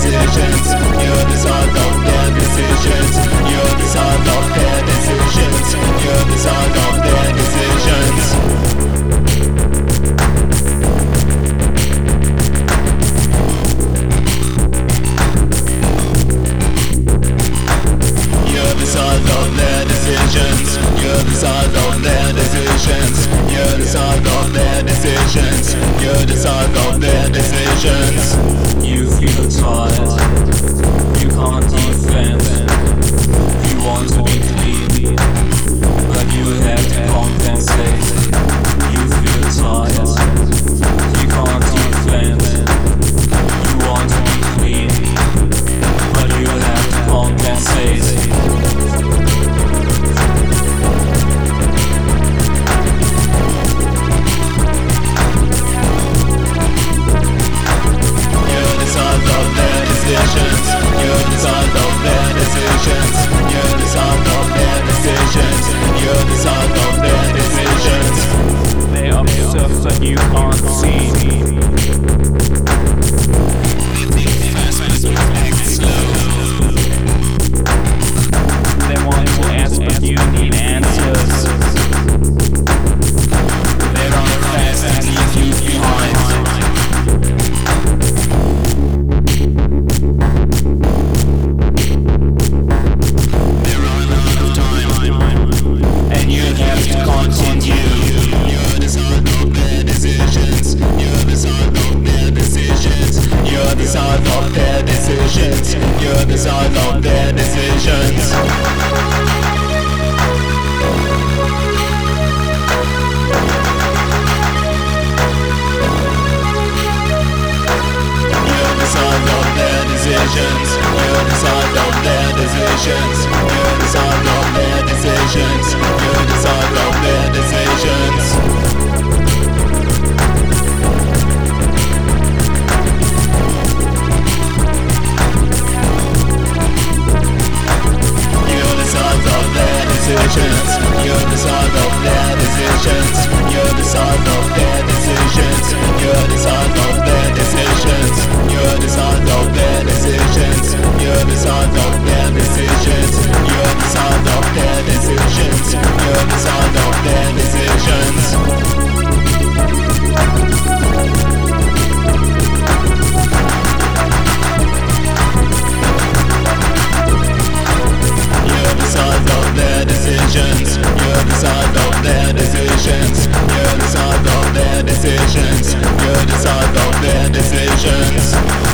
decisions. You're the result of their decisions. You're the result of their decisions. You're the result of their decisions. You're the result of their decisions. You're the result of their decisions. You're the result of their decisions. You're the result of their decisions. You feel tired, you can't defend. You want to be clean, but you have to compensate. You feel tired, you can't defend. You want to be clean, but you have to compensate. You're the result of their decisions. You're the result of their decisions. You're the result of their decisions. They observe that you can't see. They want to ask, but you need answers. They run fast and leave you behind. You're the result of their decisions. You're the result of their decisions. You're the result of their decisions. You're the result of their decisions. You're the result of their decisions. You're the result of their decisions. You're the result of their decisions. You're the result of their decisions. You're the result of their decisions. You're the result of their decisions. You're the result of their decisions. You're the result of their decisions. You're the result of their decisions. You're the result of their decisions. You're the result of their decisions. You're the result of their decisions. You're the result of their decisions.